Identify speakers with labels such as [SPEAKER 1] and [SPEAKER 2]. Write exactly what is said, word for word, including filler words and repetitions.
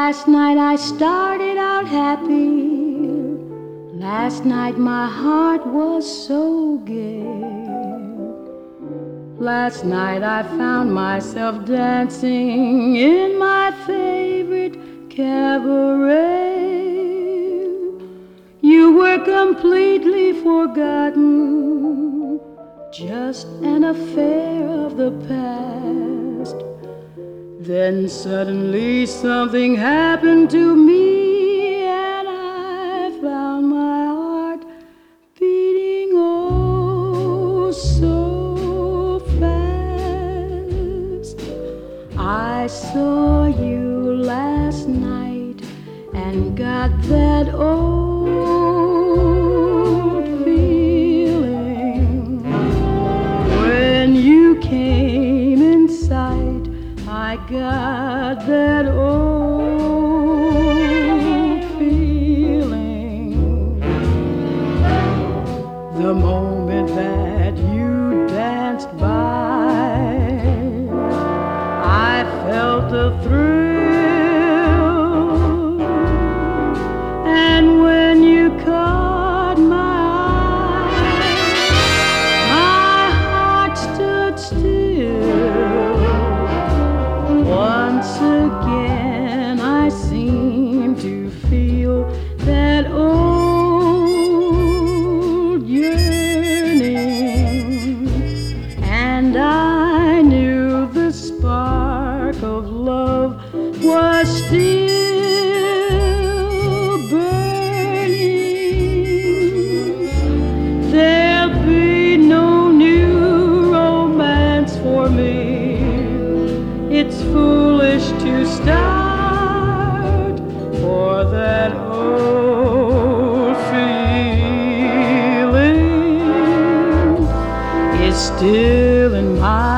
[SPEAKER 1] Last night I started out happy. Last night my heart was so gay. Last night I found myself dancing in my favorite cabaret. You were completely forgotten, just an affair of the past. Then suddenly something happened to me, and I found my heart beating oh so fast. I saw you last night and got that old feeling. When you came in sight, I got that old feeling. The moment that you danced by, I felt a thrill. And when you caught my eye, my heart stood still. Once again I seem to feel that old yearning, and I knew the spark of love was still burning. There'll be no new romance for me. It's foolish to start, for that old feeling is still in my